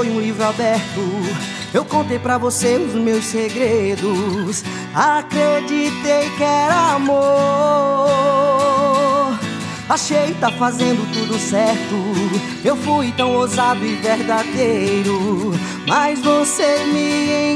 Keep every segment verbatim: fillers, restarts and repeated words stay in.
foi um livro aberto. Eu contei pra você os meus segredos. Acreditei que era amor. Achei tá fazendo tudo certo. Eu fui tão ousado e verdadeiro, mas você me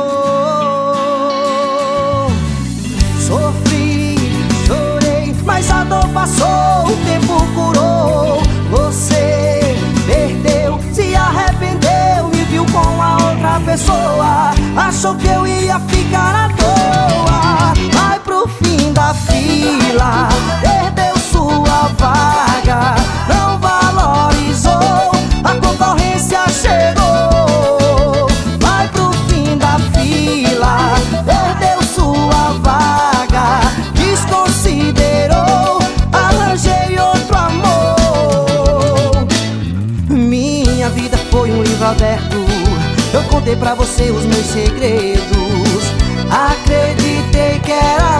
enganou. Sofri, chorei, mas a dor passou, o tempo curou. Você perdeu, se arrependeu, me viu com a outra pessoa. Achou que eu ia ficar à toa. Vai pro fim da fila, perdeu sua vaga, não valorizou, a concorrência chegou. Vai pro fim da fila, perdeu sua vaga, desconsiderou, arranjei outro amor. Minha vida foi um livro aberto. Eu contei pra você os meus segredos. Acreditei que era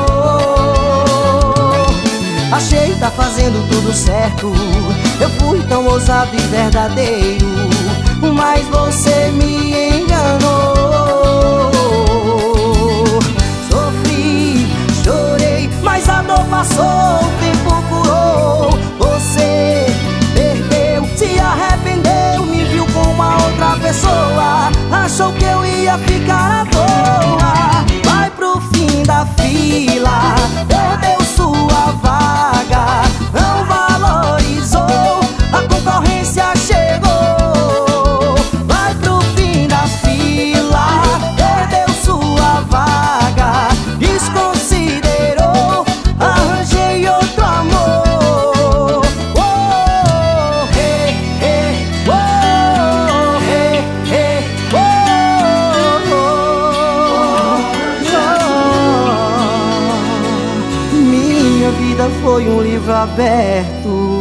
amor. Achei tá fazendo tudo certo. Eu fui tão ousado e verdadeiro, mas você me enganou. Sofri, chorei, mas a dor passou, o tempo curou. Você perdeu, se arrependeu, me viu com uma outra pessoa. Achou que eu ia ficar à toa. Vai pro fim da fila, perdeu sua vaga, não valorizou, a concorrência chegou. Vai pro fim da fila, perdeu sua vaga, desconsiderou, arranjei outro amor. Oh, hey, hey, oh, hey, hey, oh, oh, oh. Minha vida foi um livro aberto.